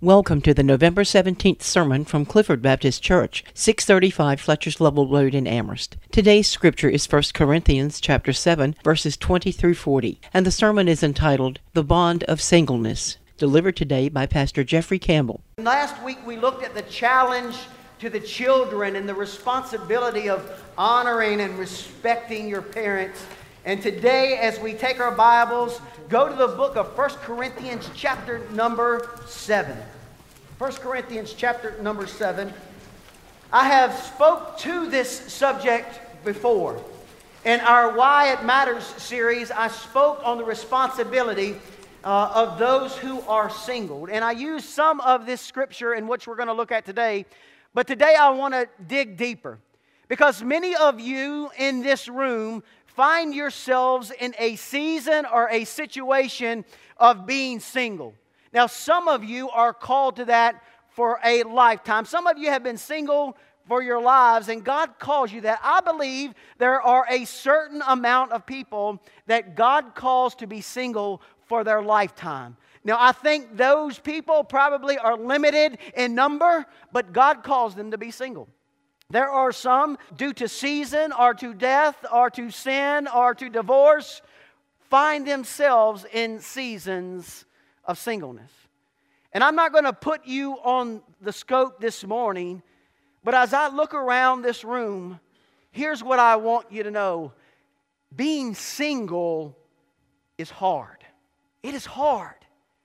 Welcome to the November 17th sermon from Clifford Baptist Church, 635 Fletcher's Level Road in Amherst. Today's scripture is 1 Corinthians chapter 7, verses 20 through 40, and the sermon is entitled, The Bond of Singleness, delivered today by Pastor Jeffrey Campbell. Last week we looked at the challenge to the children and the responsibility of honoring and respecting your parents. And today, as we take our Bibles, go to the book of 1 Corinthians chapter number 7. 1 Corinthians chapter number 7. I have spoke to this subject before. In our Why It Matters series, I spoke on the responsibility of those who are single. And I used some of this scripture in which we're going to look at today. But today I want to dig deeper. Because many of you in this room find yourselves in a season or a situation of being single. Now, some of you are called to that for a lifetime. Some of you have been single for your lives, and God calls you that. I believe there are a certain amount of people that God calls to be single for their lifetime. Now, I think those people probably are limited in number, but God calls them to be single. There are some, due to season or to death or to sin or to divorce, find themselves in seasons of singleness. And I'm not going to put you on the scope this morning, but as I look around this room, here's what I want you to know. Being single is hard. It is hard,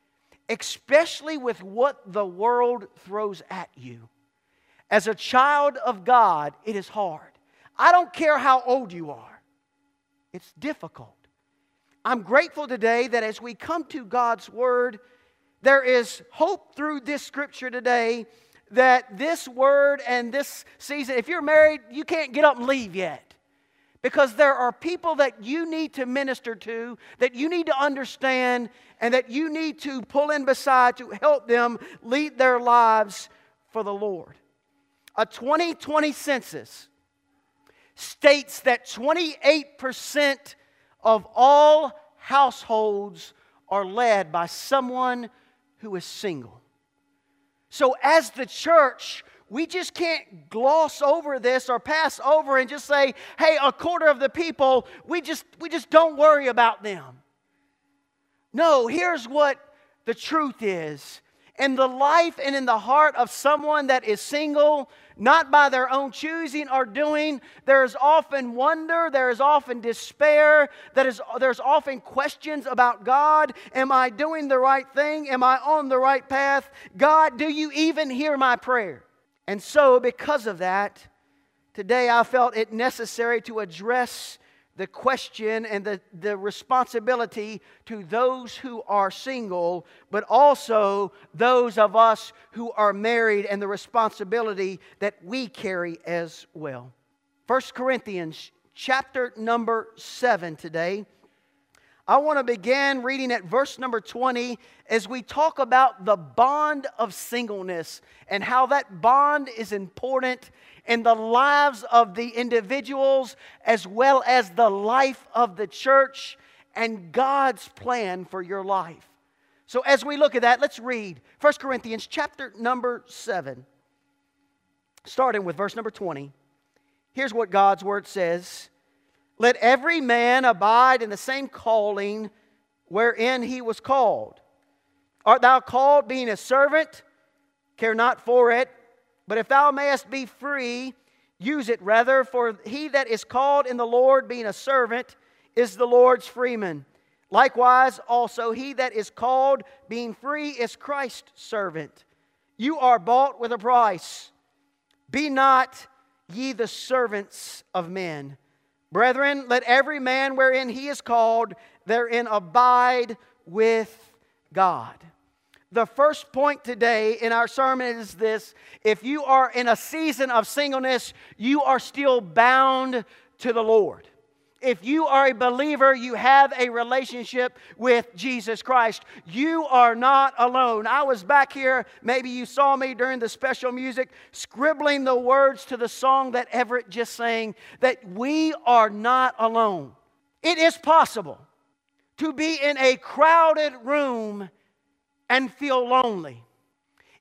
especially with what the world throws at you. As a child of God, it is hard. I don't care how old you are. It's difficult. I'm grateful today that as we come to God's Word, there is hope through this scripture today that this word and this season, if you're married, you can't get up and leave yet. Because there are people that you need to minister to, that you need to understand, and that you need to pull in beside to help them lead their lives for the Lord. A 2020 census states that 28% of all households are led by someone who is single. So as the church, we just can't gloss over this or pass over and just say, hey, a quarter of the people, we just don't worry about them. No, here's what the truth is. In the life and in the heart of someone that is single, not by their own choosing or doing, there is often wonder, there is often despair, there's often questions about God. Am I doing the right thing? Am I on the right path? God, do you even hear my prayer? And so, because of that, today I felt it necessary to address the question and the responsibility to those who are single, but also those of us who are married and the responsibility that we carry as well. 1 Corinthians chapter number 7 today. I want to begin reading at verse number 20 as we talk about the bond of singleness and how that bond is important in the lives of the individuals as well as the life of the church and God's plan for your life. So as we look at that, let's read 1 Corinthians chapter number 7, starting with verse number 20. Here's what God's Word says. Let every man abide in the same calling wherein he was called. Art thou called being a servant? Care not for it. But if thou mayest be free, use it rather. For he that is called in the Lord being a servant is the Lord's freeman. Likewise also he that is called being free is Christ's servant. You are bought with a price. Be not ye the servants of men. Brethren, let every man wherein he is called, therein abide with God. The first point today in our sermon is this. If you are in a season of singleness, you are still bound to the Lord. If you are a believer, you have a relationship with Jesus Christ. You are not alone. I was back here, maybe you saw me during the special music, scribbling the words to the song that Everett just sang, that we are not alone. It is possible to be in a crowded room and feel lonely.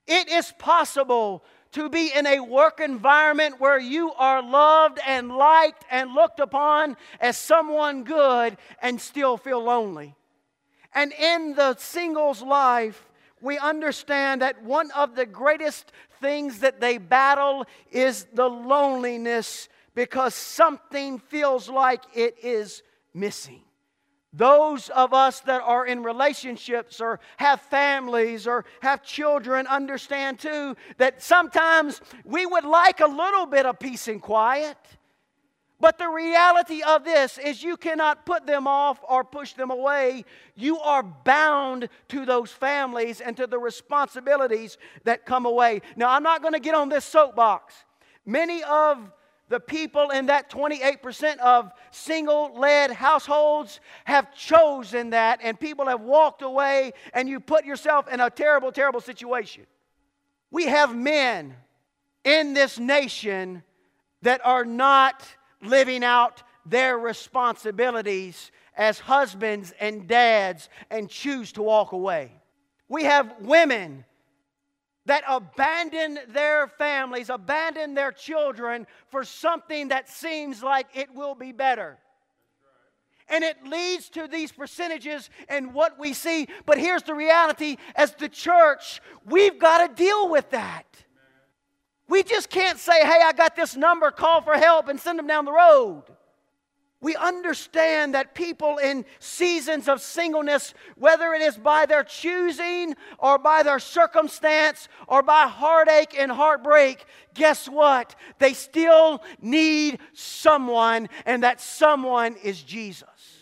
It is possible to be in a work environment where you are loved and liked and looked upon as someone good and still feel lonely. And in the single's life, we understand that one of the greatest things that they battle is the loneliness, because something feels like it is missing. Those of us that are in relationships or have families or have children understand too that sometimes we would like a little bit of peace and quiet. But the reality of this is you cannot put them off or push them away. You are bound to those families and to the responsibilities that come away. Now, I'm not going to get on this soapbox. Many of the people in that 28% of single-led households have chosen that, and people have walked away, and you put yourself in a terrible, terrible situation. We have men in this nation that are not living out their responsibilities as husbands and dads and choose to walk away. We have women that abandon their families, abandon their children for something that seems like it will be better. And it leads to these percentages and what we see. But here's the reality: as the church, we've got to deal with that. We just can't say, hey, I got this number, call for help, and send them down the road. We understand that people in seasons of singleness, whether it is by their choosing or by their circumstance or by heartache and heartbreak, guess what? They still need someone, and that someone is Jesus.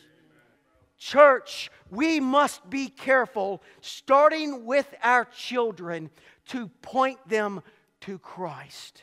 Church, we must be careful, starting with our children, to point them to Christ.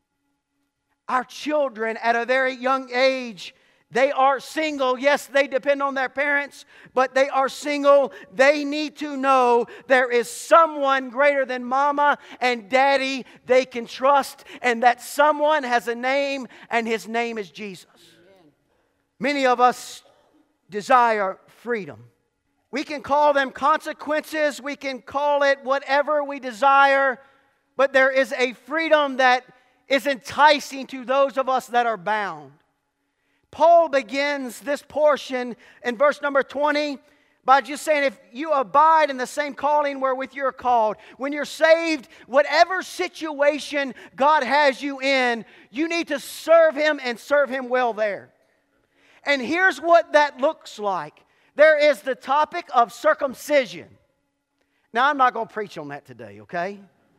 Our children at a very young age, they are single. Yes, they depend on their parents, but they are single. They need to know there is someone greater than mama and daddy they can trust, and that someone has a name, and his name is Jesus. Amen. Many of us desire freedom. We can call them consequences. We can call it whatever we desire, but there is a freedom that is enticing to those of us that are bound. Paul begins this portion in verse number 20 by just saying, if you abide in the same calling wherewith you're called, when you're saved, whatever situation God has you in, you need to serve Him and serve Him well there. And here's what that looks like. There is the topic of circumcision. Now, I'm not going to preach on that today, okay?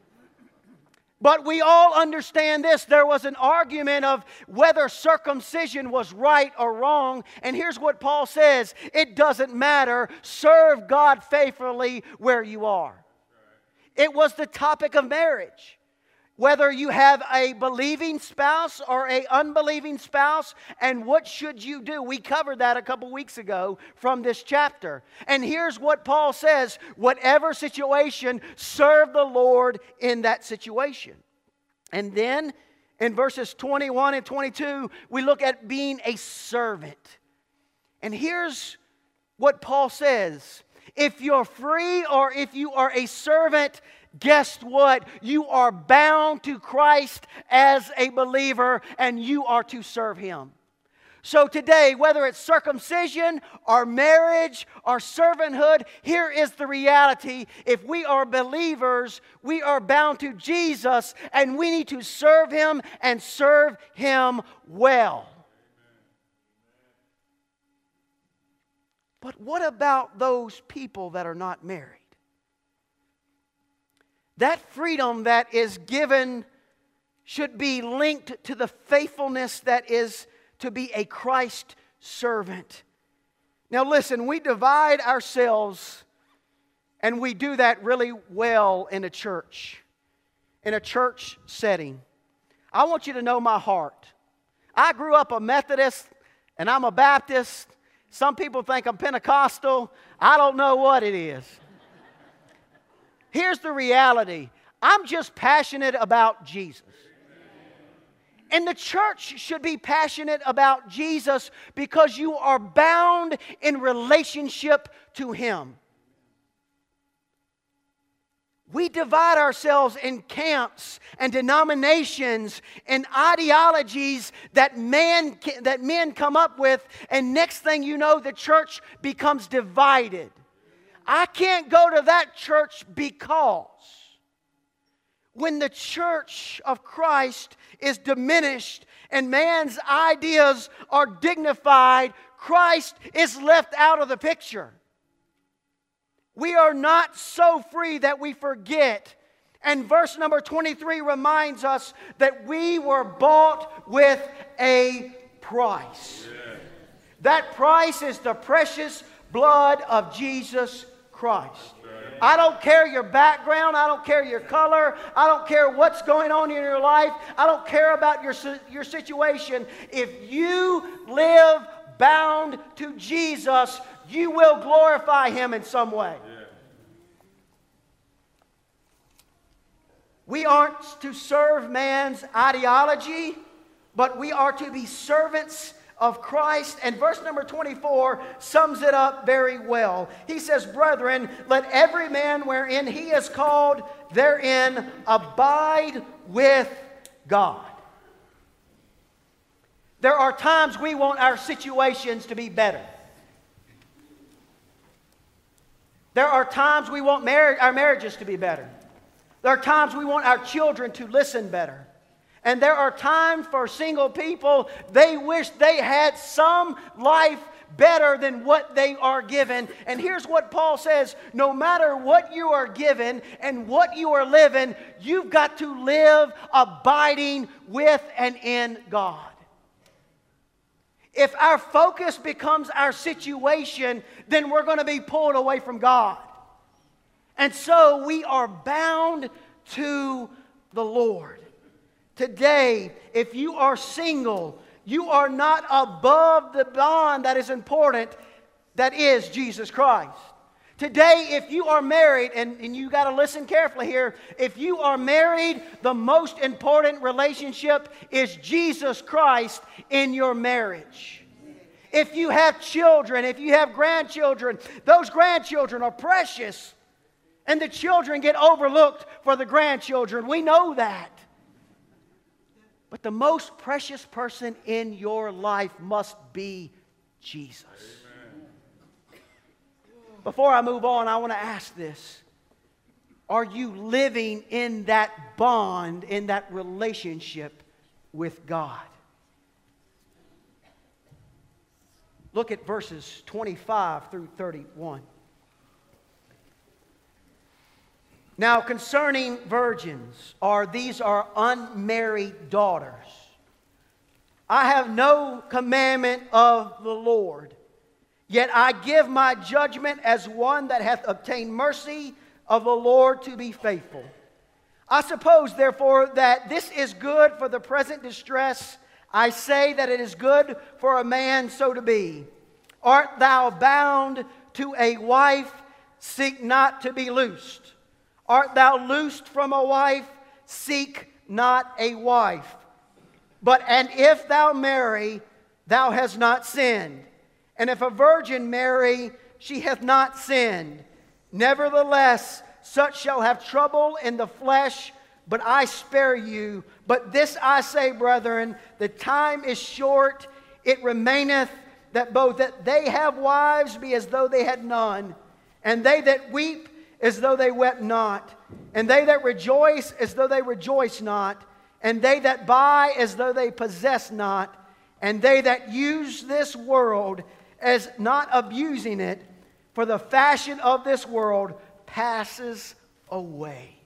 But we all understand this. There was an argument of whether circumcision was right or wrong. And here's what Paul says: it doesn't matter. Serve God faithfully where you are. It was the topic of marriage. Whether you have a believing spouse or an unbelieving spouse, and what should you do? We covered that a couple weeks ago from this chapter. And here's what Paul says: whatever situation, serve the Lord in that situation. And then in verses 21 and 22, we look at being a servant. And here's what Paul says: if you're free or if you are a servant, guess what? You are bound to Christ as a believer, and you are to serve Him. So today, whether it's circumcision or marriage or servanthood, here is the reality. If we are believers, we are bound to Jesus, and we need to serve Him and serve Him well. But what about those people that are not married? That freedom that is given should be linked to the faithfulness that is to be a Christ servant. Now listen, we divide ourselves, and we do that really well in a church setting. I want you to know my heart. I grew up a Methodist, and I'm a Baptist. Some people think I'm Pentecostal. I don't know what it is. Here's the reality. I'm just passionate about Jesus. And the church should be passionate about Jesus because you are bound in relationship to Him. We divide ourselves in camps and denominations and ideologies that men come up with, and next thing you know, the church becomes divided. I can't go to that church because when the church of Christ is diminished and man's ideas are dignified, Christ is left out of the picture. We are not so free that we forget. And verse number 23 reminds us that we were bought with a price. Yeah. That price is the precious blood of Jesus Christ. Right. I don't care your background. I don't care your color. I don't care what's going on in your life. I don't care about your situation. If you live bound to Jesus, you will glorify Him in some way. Yeah. We aren't to serve man's ideology, but we are to be servants of Christ. And verse number 24 sums it up very well. He says, "Brethren, let every man wherein he is called therein abide with God." There are times we want our situations to be better. There are times we want our marriages to be better. There are times we want our children to listen better. And there are times for single people, they wish they had some life better than what they are given. And here's what Paul says: no matter what you are given and what you are living, you've got to live abiding with and in God. If our focus becomes our situation, then we're going to be pulled away from God. And so we are bound to the Lord. Today, if you are single, you are not above the bond that is important, that is Jesus Christ. Today, if you are married, and you got to listen carefully here, if you are married, the most important relationship is Jesus Christ in your marriage. If you have children, if you have grandchildren, those grandchildren are precious. And the children get overlooked for the grandchildren. We know that. But the most precious person in your life must be Jesus. Amen. Before I move on, I want to ask this. Are you living in that bond, in that relationship with God? Look at verses 25 through 31. Now concerning virgins, these are unmarried daughters, I have no commandment of the Lord, yet I give my judgment as one that hath obtained mercy of the Lord to be faithful. I suppose therefore that this is good for the present distress. I say that it is good for a man so to be. Art thou bound to a wife? Seek not to be loosed. Art thou loosed from a wife? Seek not a wife. And if thou marry, thou hast not sinned. And if a virgin marry, she hath not sinned. Nevertheless, such shall have trouble in the flesh, but I spare you. But this I say, brethren, the time is short. It remaineth that both that they have wives be as though they had none, and they that weep as though they wept not, and they that rejoice as though they rejoice not, and they that buy as though they possess not, and they that use this world as not abusing it, for the fashion of this world passes away.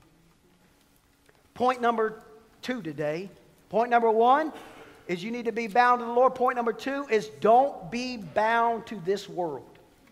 Point number 2 today. Point number 1 is you need to be bound to the Lord. Point number 2 is don't be bound to this world.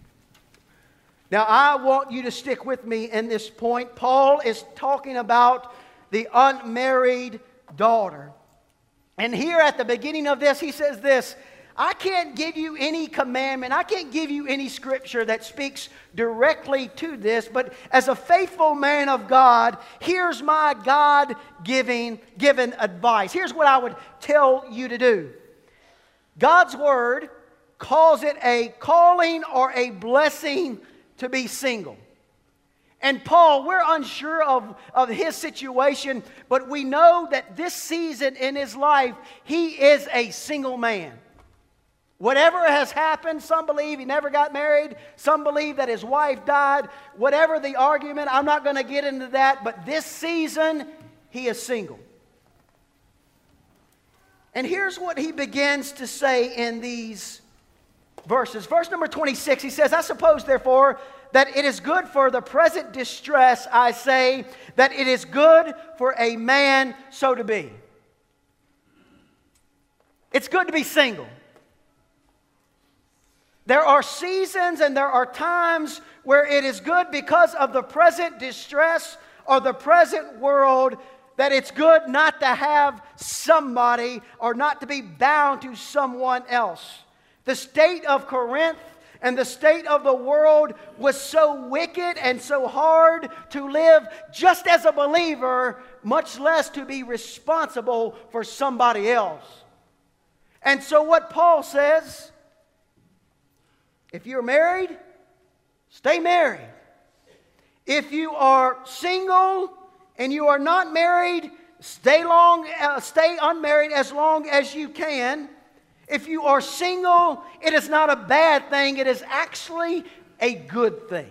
Now, I want you to stick with me in this point. Paul is talking about the unmarried daughter. And here at the beginning of this, he says this: I can't give you any commandment. I can't give you any scripture that speaks directly to this. But as a faithful man of God, here's my God-given advice. Here's what I would tell you to do. God's Word calls it a calling or a blessing to be single. And Paul, we're unsure of his situation, but we know that this season in his life, he is a single man. Whatever has happened, some believe he never got married, some believe that his wife died. Whatever the argument, I'm not going to get into that, but this season, he is single. And here's what he begins to say in these verses. Verse number 26, he says, I suppose, therefore, that it is good for the present distress, I say, that it is good for a man so to be. It's good to be single. There are seasons and there are times where it is good because of the present distress or the present world that it's good not to have somebody or not to be bound to someone else. The state of Corinth and the state of the world was so wicked and so hard to live just as a believer, much less to be responsible for somebody else. And so what Paul says, if you're married, stay married. If you are single and you are not married, stay unmarried as long as you can. If you are single, it is not a bad thing. It is actually a good thing.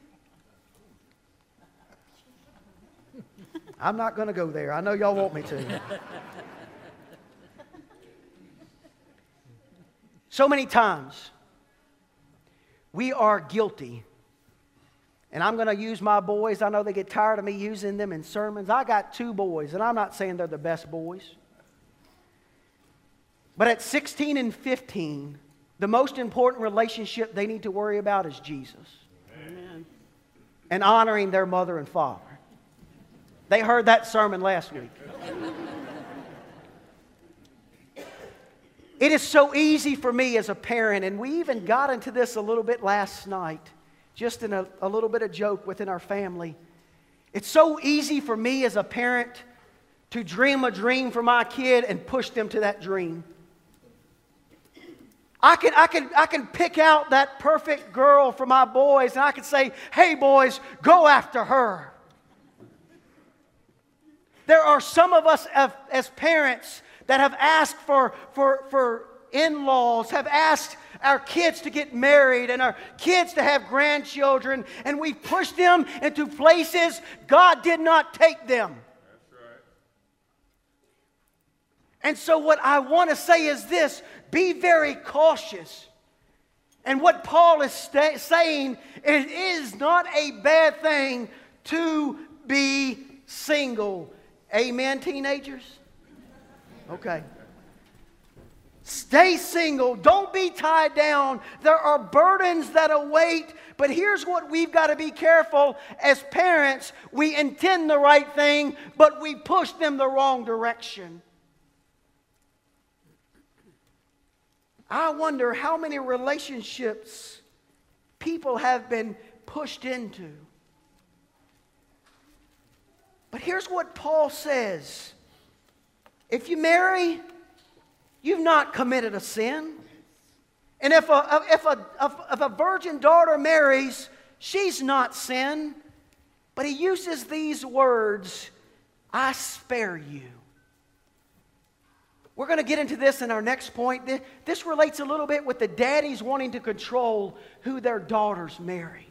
I'm not going to go there. I know y'all want me to. So many times, we are guilty. And I'm going to use my boys. I know they get tired of me using them in sermons. I got 2 boys, and I'm not saying they're the best boys. But at 16 and 15, the most important relationship they need to worry about is Jesus. Amen. And honoring their mother and father. They heard that sermon last week. It is so easy for me as a parent, and we even got into this a little bit last night, just in a little bit of joke within our family. It's so easy for me as a parent to dream a dream for my kid and push them to that dream. I can pick out that perfect girl for my boys, and I can say, hey boys, go after her. There are some of us as parents that have asked for in-laws, have asked our kids to get married and our kids to have grandchildren, and we pushed them into places God did not take them. That's right. And so what I want to say is this: be very cautious. And what Paul is saying, it is not a bad thing to be single. Amen, teenagers? Okay. Stay single. Don't be tied down. There are burdens that await. But here's what we've got to be careful as parents. We intend the right thing, but we push them the wrong direction. I wonder how many relationships people have been pushed into. But here's what Paul says. If you marry, you've not committed a sin. And if a virgin daughter marries, she's not sin. But he uses these words, I spare you. We're going to get into this in our next point. This relates a little bit with the daddies wanting to control who their daughters marry.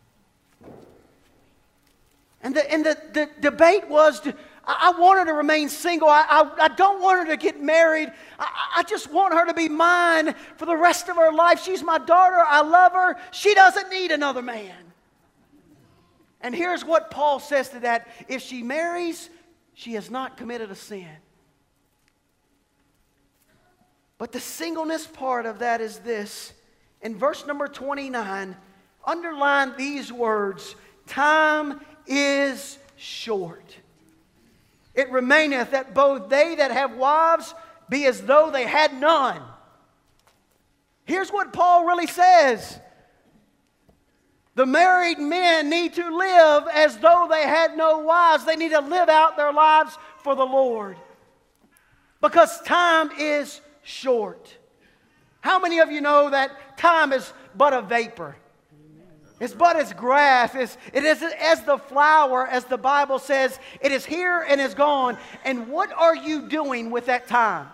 And the debate was, I want her to remain single. I don't want her to get married. I just want her to be mine for the rest of her life. She's my daughter. I love her. She doesn't need another man. And here's what Paul says to that. If she marries, she has not committed a sin. But the singleness part of that is this. In verse number 29, underline these words: time is short. It remaineth that both they that have wives be as though they had none. Here's what Paul really says. The married men need to live as though they had no wives. They need to live out their lives for the Lord. Because time is short. How many of you know that time is but a vapor? It's but as grass. It is as the flower, as the Bible says. It is here and is gone. And what are you doing with that time?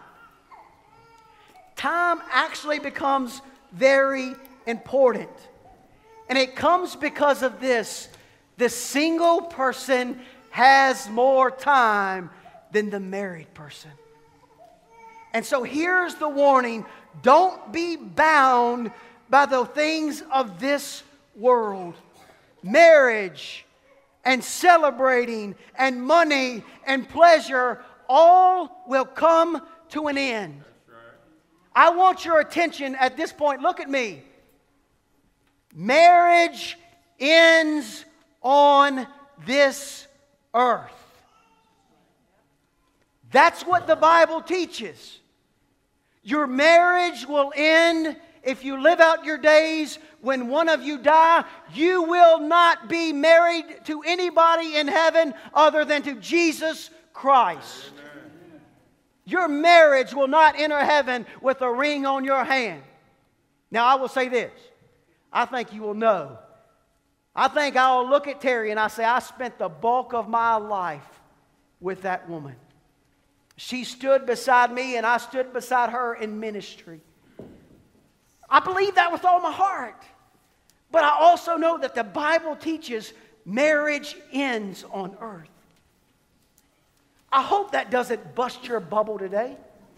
Time actually becomes very important. And it comes because of this. The single person has more time than the married person. And so here's the warning. Don't be bound by the things of this world. Marriage and celebrating and money and pleasure all will come to an end. I want your attention at this point. Look at me. Marriage ends on this earth. That's what the Bible teaches. Your marriage will end if you live out your days. When one of you die, you will not be married to anybody in heaven other than to Jesus Christ. Your marriage will not enter heaven with a ring on your hand. Now, I will say this. I think you will know. I think I'll look at Terry and I say, I spent the bulk of my life with that woman. She stood beside me and I stood beside her in ministry. I believe that with all my heart. But I also know that the Bible teaches marriage ends on earth. I hope that doesn't bust your bubble today.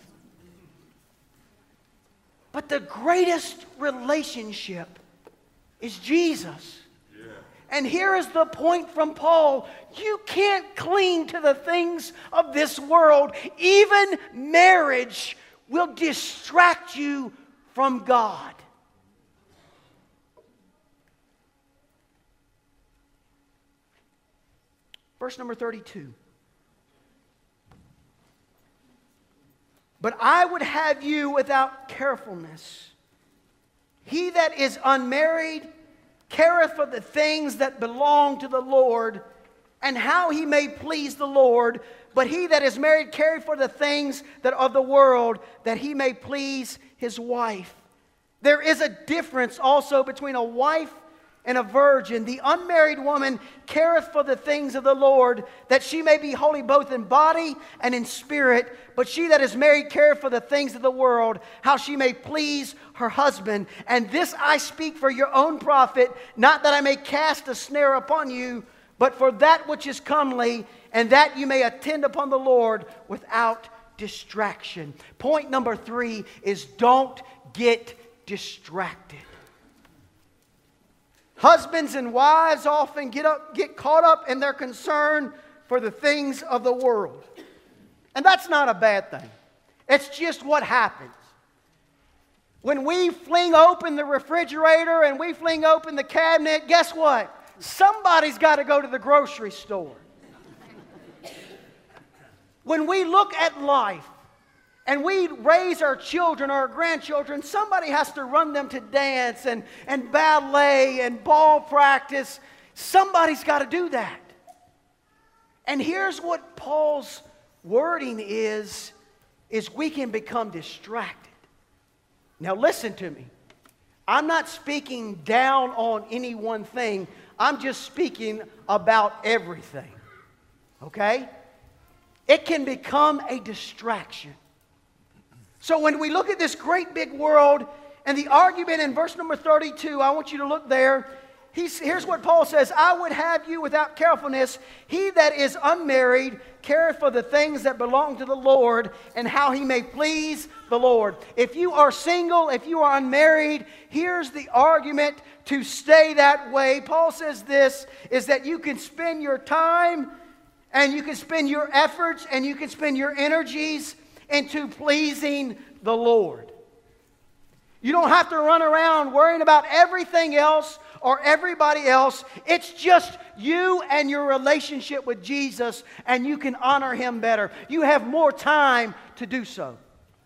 But the greatest relationship is Jesus. Yeah. And here is the point from Paul. You can't cling to the things of this world. Even marriage will distract you from God. Verse number 32. But I would have you without carefulness. He that is unmarried careth for the things that belong to the Lord, and how he may please the Lord. But he that is married careth for the things that of the world, that he may please his wife. There is a difference also between a wife and a virgin. The unmarried woman careth for the things of the Lord, that she may be holy both in body and in spirit. But she that is married careth for the things of the world, how she may please her husband. And this I speak for your own profit, not that I may cast a snare upon you, but for that which is comely, and that you may attend upon the Lord without distraction. Point number 3 is don't get distracted. Husbands and wives often get caught up in their concern for the things of the world. And that's not a bad thing. It's just what happens. When we fling open the refrigerator and we fling open the cabinet, guess what? Somebody's got to go to the grocery store. When we look at life and we raise our children or our grandchildren, somebody has to run them to dance and ballet and ball practice. Somebody's got to do that. And here's what Paul's wording is we can become distracted. Now listen to me. I'm not speaking down on any one thing. I'm just speaking about everything. Okay? It can become a distraction. So when we look at this great big world and the argument in verse number 32, I want you to look there. Here's what Paul says. I would have you without carefulness. He that is unmarried careth for the things that belong to the Lord, and how he may please the Lord. If you are single, if you are unmarried, here's the argument to stay that way. Paul says this, is that you can spend your time and you can spend your efforts and you can spend your energies into pleasing the Lord. You don't have to run around worrying about everything else or everybody else. It's just you and your relationship with Jesus, and you can honor Him better. You have more time to do so.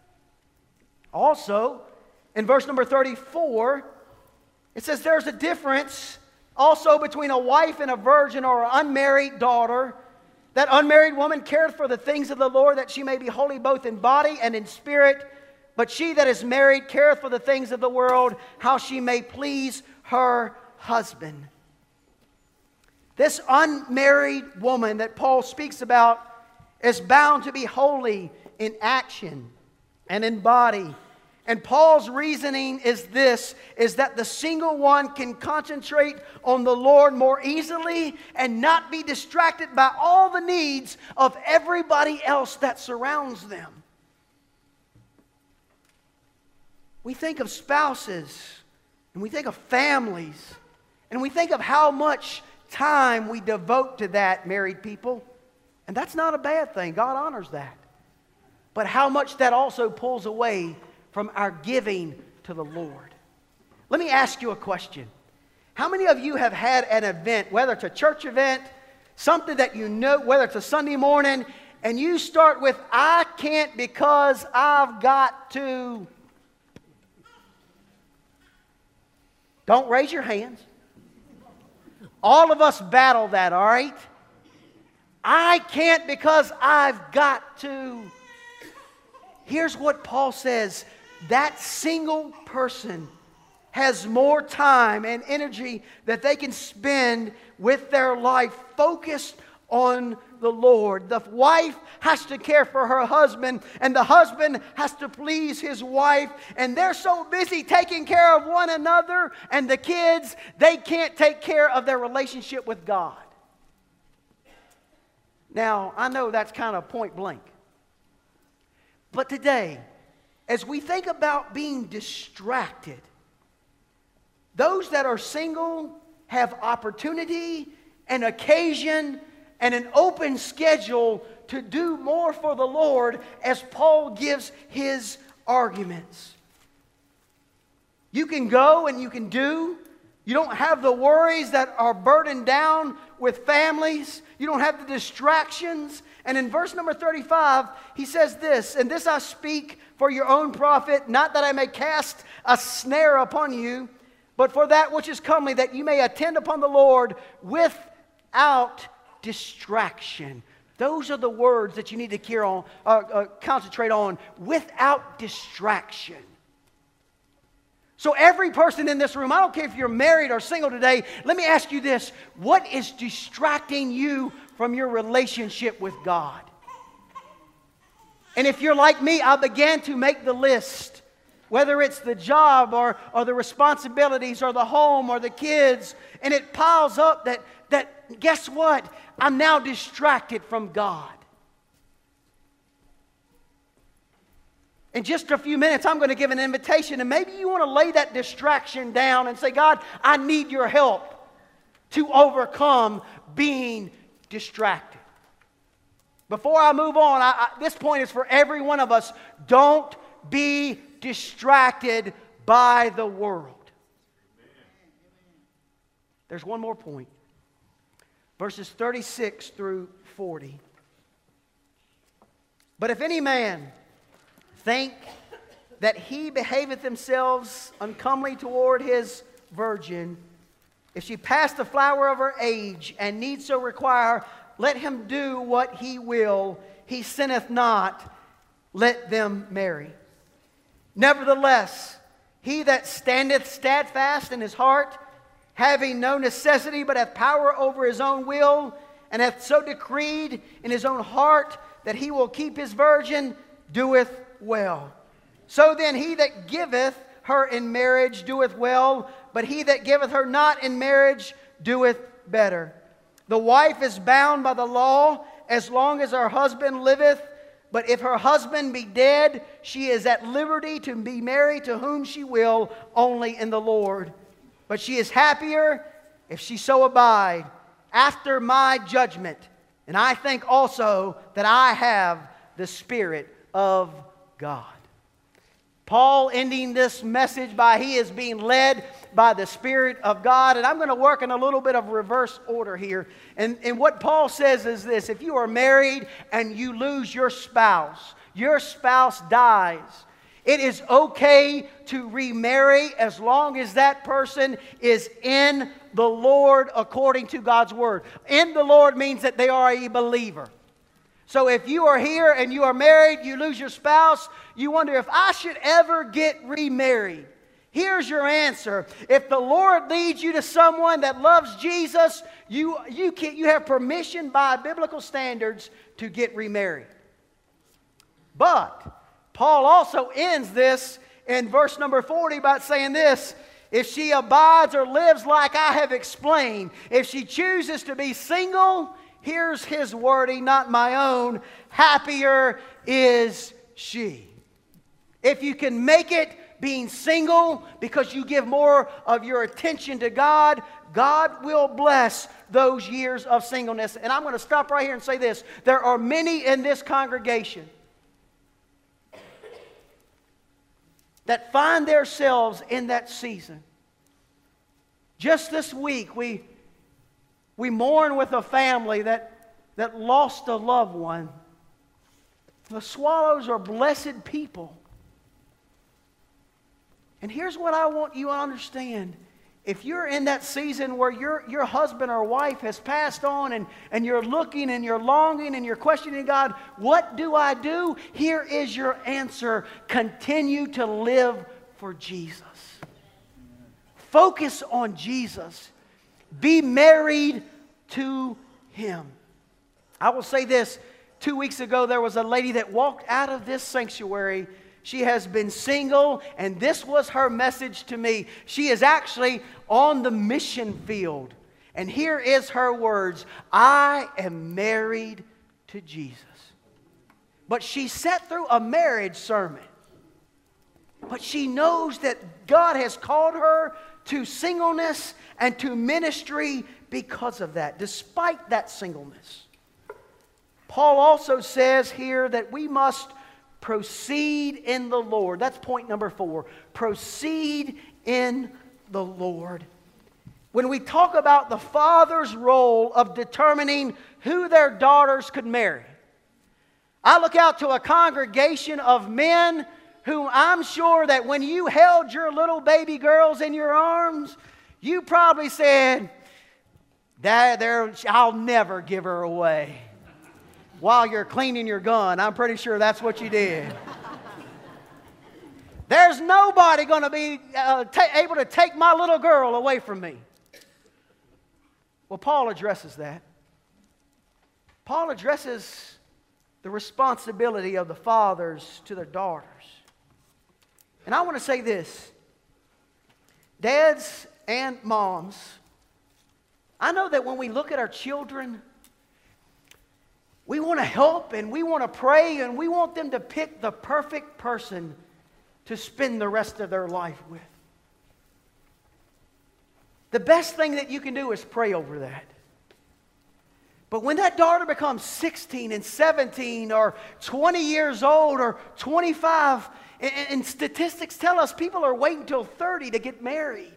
Also, in verse number 34, it says there's a difference also between a wife and a virgin or an unmarried daughter. That unmarried woman careth for the things of the Lord, that she may be holy both in body and in spirit. But she that is married careth for the things of the world, how she may please her husband. This unmarried woman that Paul speaks about is bound to be holy in action and in body. And Paul's reasoning is this, is that the single one can concentrate on the Lord more easily and not be distracted by all the needs of everybody else that surrounds them. We think of spouses, and we think of families, and we think of how much time we devote to that, married people. And that's not a bad thing. God honors that. But how much that also pulls away from our giving to the Lord. Let me ask you a question. How many of you have had an event, whether it's a church event, something that you know, whether it's a Sunday morning, and you start with, I can't because I've got to. Don't raise your hands. All of us battle that, all right? I can't because I've got to. Here's what Paul says. That single person has more time and energy that they can spend with their life focused on the Lord. The wife has to care for her husband, and the husband has to please his wife, and they're so busy taking care of one another and the kids, they can't take care of their relationship with God. Now, I know that's kind of point blank. But today, as we think about being distracted, those that are single have opportunity and occasion and an open schedule to do more for the Lord as Paul gives his arguments. You can go and you can do. You don't have the worries that are burdened down with families. You don't have the distractions. And in verse number 35, he says this, and this I speak for your own profit, not that I may cast a snare upon you, but for that which is comely, that you may attend upon the Lord without distraction. Those are the words that you need to concentrate on, without distraction. So every person in this room, I don't care if you're married or single today, let me ask you this. What is distracting you from your relationship with God? And if you're like me, I began to make the list. Whether it's the job or the responsibilities or the home or the kids. And it piles up that guess what? I'm now distracted from God. In just a few minutes, I'm going to give an invitation, and maybe you want to lay that distraction down and say, God, I need your help to overcome being distracted. Before I move on, this point is for every one of us. Don't be distracted by the world. There's one more point. Verses 36 through 40. But if any man think that he behaveth himself uncomely toward his virgin, if she pass the flower of her age, and need so require, let him do what he will. He sinneth not, let them marry. Nevertheless, he that standeth steadfast in his heart, having no necessity, but hath power over his own will, and hath so decreed in his own heart that he will keep his virgin, doeth well. So then he that giveth her in marriage doeth well, but he that giveth her not in marriage doeth better. The wife is bound by the law as long as her husband liveth, but if her husband be dead, she is at liberty to be married to whom she will, only in the Lord. But she is happier if she so abide after my judgment. And I think also that I have the Spirit of God. Paul ending this message by he is being led by the Spirit of God. And I'm going to work in a little bit of reverse order here. And what Paul says is this: if you are married and you lose your spouse dies, it is okay to remarry as long as that person is in the Lord according to God's Word. In the Lord means that they are a believer. So if you are here and you are married, you lose your spouse, you wonder if I should ever get remarried. Here's your answer. If the Lord leads you to someone that loves Jesus, you have permission by biblical standards to get remarried. But Paul also ends this in verse number 40 by saying this: if she abides or lives like I have explained, if she chooses to be single, here's his wording, not my own, happier is she. If you can make it being single because you give more of your attention to God, God will bless those years of singleness. And I'm going to stop right here and say this. There are many in this congregation that find themselves in that season. Just this week, we mourn with a family that lost a loved one. The Swallows are blessed people. And here's what I want you to understand. If you're in that season where your husband or wife has passed on and you're looking and you're longing and you're questioning God, what do I do? Here is your answer. Continue to live for Jesus. Focus on Jesus. Be married to Him. I will say this. 2 weeks ago, there was a lady that walked out of this sanctuary. She has been single, and this was her message to me. She is actually on the mission field. And here is her words: I am married to Jesus. But she sat through a marriage sermon. But she knows that God has called her to singleness and to ministry because of that, despite that singleness. Paul also says here that we must proceed in the Lord. That's point number 4. Proceed in the Lord. When we talk about the father's role of determining who their daughters could marry, I look out to a congregation of men whom I'm sure that when you held your little baby girls in your arms, you probably said, I'll never give her away. While you're cleaning your gun, I'm pretty sure that's what you did. There's nobody going to be able to take my little girl away from me. Well, Paul addresses that. Paul addresses the responsibility of the fathers to their daughters. And I want to say this. Dads and moms, I know that when we look at our children, we want to help and we want to pray and we want them to pick the perfect person to spend the rest of their life with. The best thing that you can do is pray over that. But when that daughter becomes 16 and 17 or 20 years old or 25, and statistics tell us people are waiting until 30 to get married.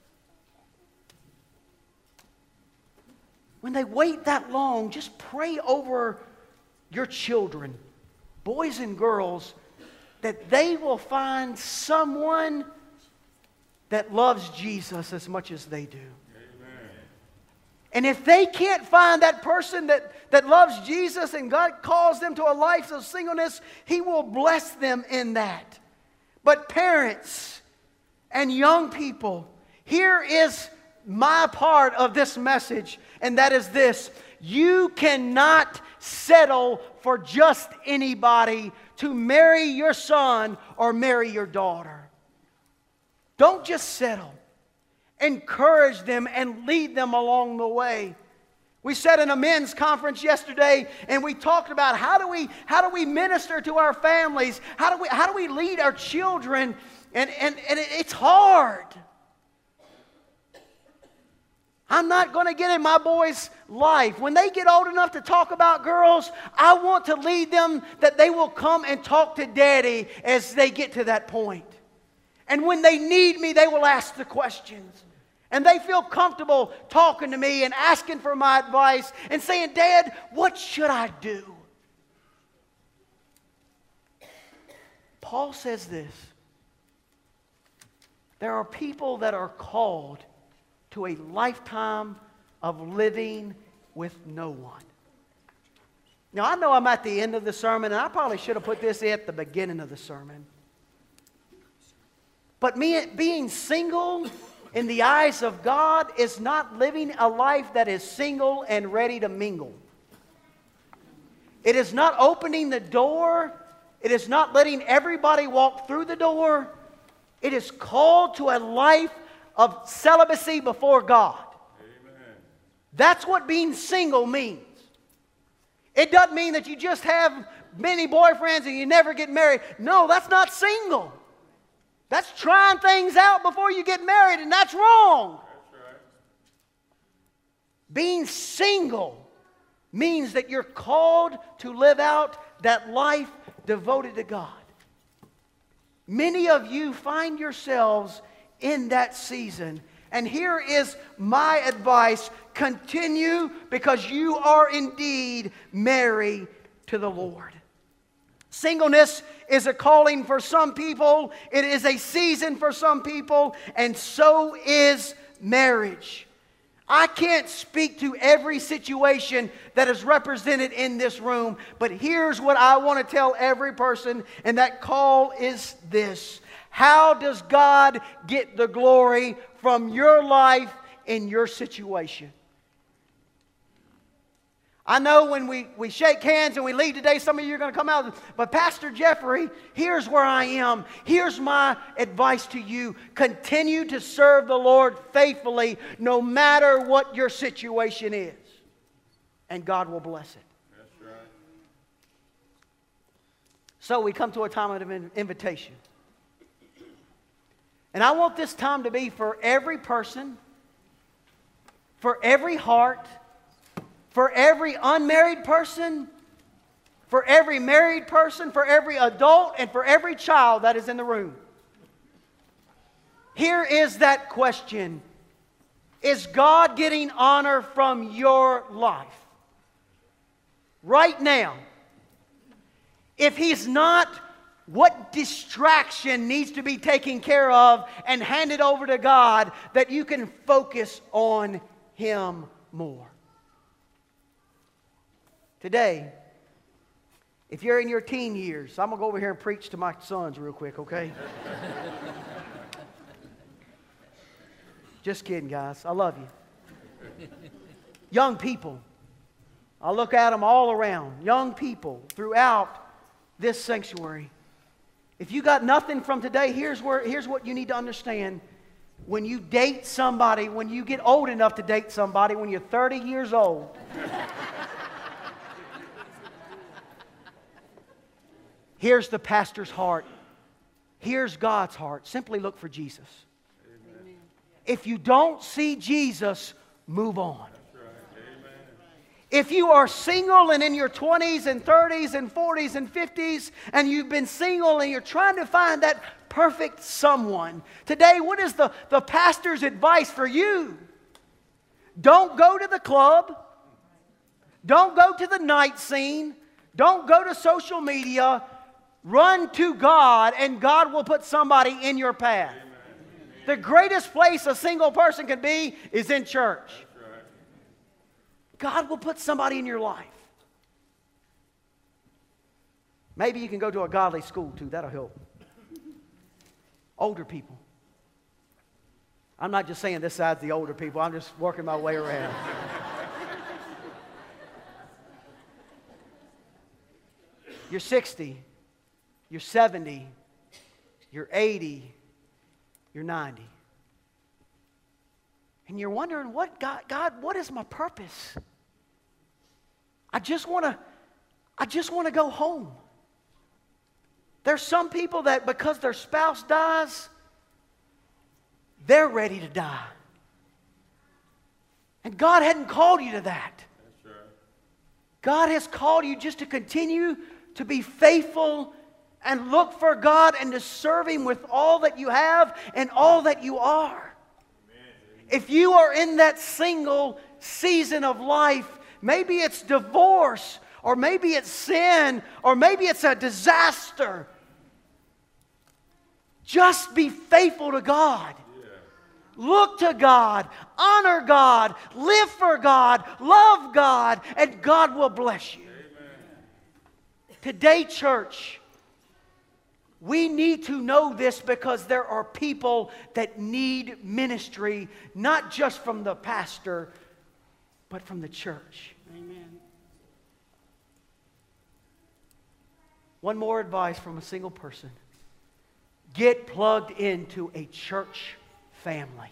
When they wait that long, just pray over your children, boys and girls, that they will find someone that loves Jesus as much as they do. Amen. And if they can't find that person that loves Jesus and God calls them to a life of singleness, He will bless them in that. But parents and young people, here is my part of this message, and that is this: you cannot settle for just anybody to marry your son or marry your daughter. Don't just settle. Encourage them and lead them along the way. We sat in a men's conference yesterday and we talked about how do we minister to our families? How do we lead our children? And it's hard. I'm not going to get in my boys' life. When they get old enough to talk about girls, I want to lead them that they will come and talk to Daddy as they get to that point. And when they need me, they will ask the questions. And they feel comfortable talking to me and asking for my advice and saying, Dad, what should I do? Paul says this: there are people that are called to a lifetime of living with no one. Now, I know I'm at the end of the sermon, and I probably should have put this at the beginning of the sermon. But being single in the eyes of God is not living a life that is single and ready to mingle. It is not opening the door. It is not letting everybody walk through the door. It is called to a life of celibacy before God. Amen. That's what being single means. It doesn't mean that you just have many boyfriends and you never get married. No, that's not single. That's trying things out before you get married, and that's wrong. That's right. Being single means that you're called to live out that life devoted to God. Many of you find yourselves in that season. And here is my advice. Continue, because you are indeed married to the Lord. Singleness is a calling for some people. It is a season for some people. And so is marriage. I can't speak to every situation that is represented in this room, but here's what I want to tell every person, and that call is this. How does God get the glory from your life in your situation? I know when we shake hands and we leave today, some of you are going to come out, but Pastor Jeffrey, here's where I am. Here's my advice to you. Continue to serve the Lord faithfully no matter what your situation is. And God will bless it. That's right. So we come to a time of invitation. And I want this time to be for every person, for every heart, for every unmarried person, for every married person, for every adult, and for every child that is in the room. Here is that question. Is God getting honor from your life? Right now. If He's not, what distraction needs to be taken care of and handed over to God that you can focus on Him more? Today, if you're in your teen years, I'm going to go over here and preach to my sons real quick, okay? Just kidding, guys. I love you. Young people. I look at them all around. Young people throughout this sanctuary. If you got nothing from today, here's what you need to understand. When you date somebody, when you get old enough to date somebody, when you're 30 years old... Here's the pastor's heart. Here's God's heart. Simply look for Jesus. Amen. If you don't see Jesus, move on. That's right. Amen. If you are single and in your 20s and 30s and 40s and 50s and you've been single and you're trying to find that perfect someone, today what is the pastor's advice for you? Don't go to the club. Don't go to the night scene. Don't go to social media. Run to God, and God will put somebody in your path. Amen. The greatest place a single person can be is in church. Right. God will put somebody in your life. Maybe you can go to a godly school too. That'll help. Older people. I'm not just saying this side's the older people. I'm just working my way around. You're 60. You're 70, you're 80, you're 90. And you're wondering, God, what is my purpose? I just want to go home. There's some people that because their spouse dies, they're ready to die. And God hadn't called you to that. That's right. God has called you just to continue to be faithful and look for God and to serve Him with all that you have and all that you are. Amen. If you are in that single season of life, maybe it's divorce, or maybe it's sin, or maybe it's a disaster. Just be faithful to God. Yeah. Look to God, honor God, live for God, love God, and God will bless you. Amen. Today, church, We need to know this because there are people that need ministry, not just from the pastor, but from the church. Amen. One more advice from a single person. Get plugged into a church family.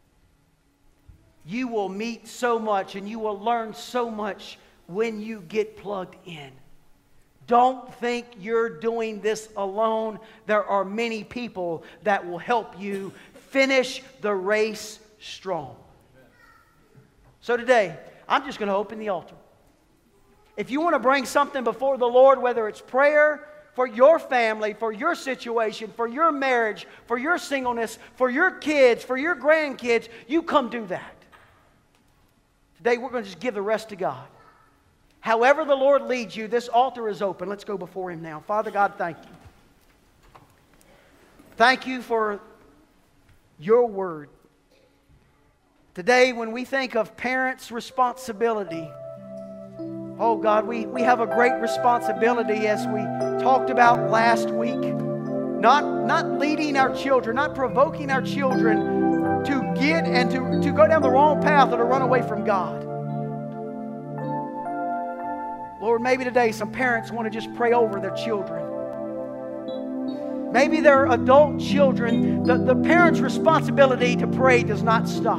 You will meet so much and you will learn so much when you get plugged in. Don't think you're doing this alone. There are many people that will help you finish the race strong. So today, I'm just going to open the altar. If you want to bring something before the Lord, whether it's prayer for your family, for your situation, for your marriage, for your singleness, for your kids, for your grandkids, you come do that. Today, we're going to just give the rest to God. However the Lord leads you, this altar is open. Let's go before Him now. Father God, thank you. Thank you for your word. Today, when we think of parents' responsibility, oh God, we have a great responsibility as we talked about last week. Not leading our children, not provoking our children to get and to go down the wrong path or to run away from God. Lord, maybe today some parents want to just pray over their children. Maybe they're adult children. The parent's responsibility to pray does not stop.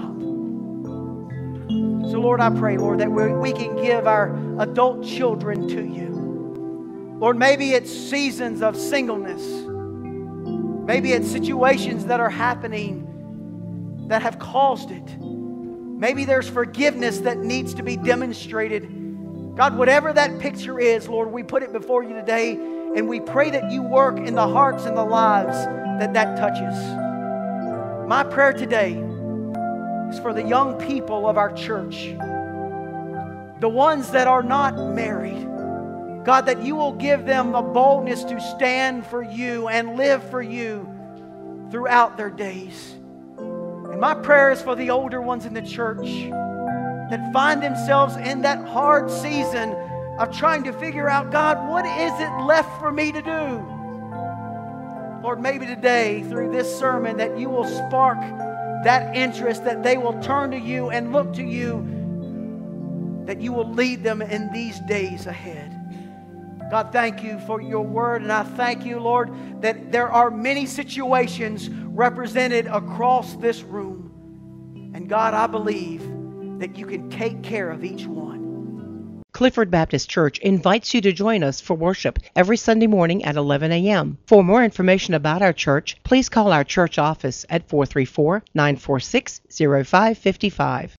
So Lord, I pray, Lord, that we can give our adult children to you. Lord, maybe it's seasons of singleness. Maybe it's situations that are happening that have caused it. Maybe there's forgiveness that needs to be demonstrated. God, whatever that picture is, Lord, we put it before you today, and we pray that you work in the hearts and the lives that touches. My prayer today is for the young people of our church, the ones that are not married. God, that you will give them a boldness to stand for you and live for you throughout their days. And my prayer is for the older ones in the church that find themselves in that hard season of trying to figure out, God, what is it left for me to do? Lord, maybe today through this sermon that you will spark that interest, that they will turn to you and look to you, that you will lead them in these days ahead. God, thank you for your word, and I thank you, Lord, that there are many situations represented across this room. And God, I believe that you can take care of each one. Clifford Baptist Church invites you to join us for worship every Sunday morning at 11 a.m. For more information about our church, please call our church office at 434-946-0555.